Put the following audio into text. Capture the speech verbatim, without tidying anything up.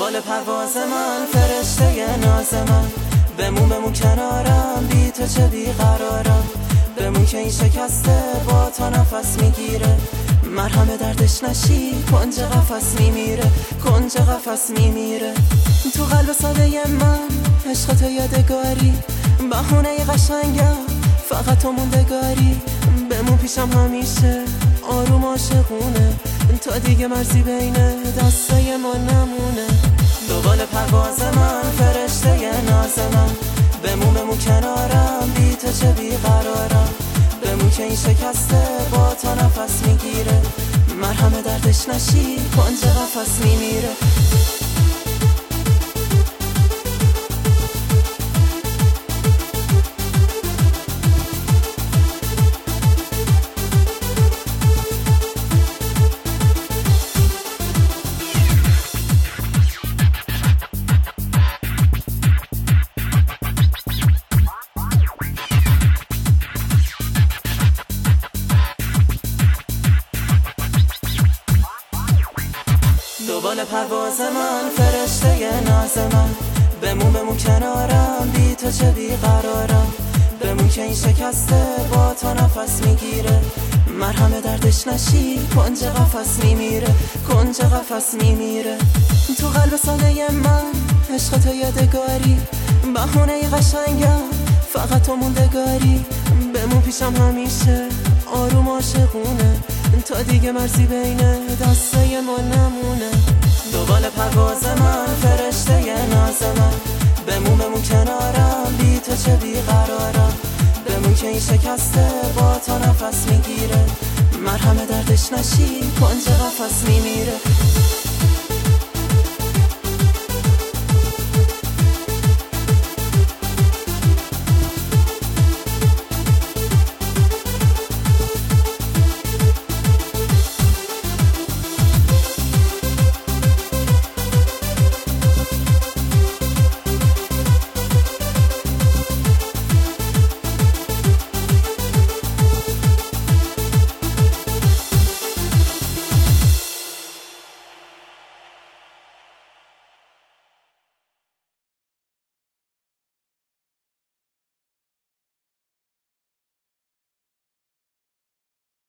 دوبال پرواز من، فرشته ناز من، بمون بمون کنارم، بی تو چه بیقرارم، بمون که این شکسته با تا نفس میگیره، مرهم دردش نشی کنج قفس میمیره، کنج قفس میمیره. تو قلب ساده من عشق تو یادگاری، بهونه قشنگم فقط تو موندگاری، بمون پیشم همیشه آروم عاشقونه، تا دیگه مرزی بین دستای ما نمونه. دوبال پرواز من، فرشته ناز من، بمون بمون کنارم، بی تو چه بیقرارم، بمون که این شکسته با تا نفس میگیره، مرهم دردش نشی کنج قفس میمیره. دوبال پرواز من، فرشته ناز من، بمون بمون کنارم، بی تو چه بیقرارم، بمون که این شکسته با تا نفس میگیره، مرهم دردش نشی کنج قفس میمیره، کنج قفس میمیره. تو قلب ساده من عشق تو یادگاری، بهونه قشنگم فقط تو موندگاری، بمون پیشم همیشه آروم عاشقونه، تا دیگه مرزی بین دستای ما نمونه. دوبال پرواز من، فرشته ناز من، بمون بمون کنارم، بی تو چه بیقرارم، بمون که این شکسته با تا نفس میگیره، مرهم دردش نشی کنج قفس میمیره.